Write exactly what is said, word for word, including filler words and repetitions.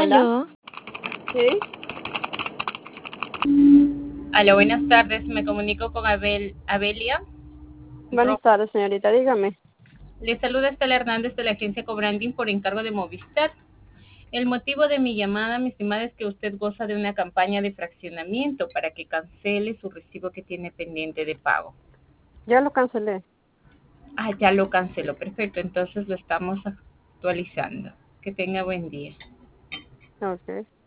Hola, Aló, sí, Aló, buenas tardes. Me comunico con Abel, Abelia buenas Rojas. tardes, señorita, dígame. Le saluda Estela Hernández de la agencia Cobranding por encargo de Movistar. El motivo de mi llamada, mi estimada, es que usted goza de una campaña de fraccionamiento para que cancele su recibo que tiene pendiente de pago. Ya lo cancelé. Ah, ya lo canceló. Perfecto, entonces lo estamos actualizando. Que tenga buen día. Ok.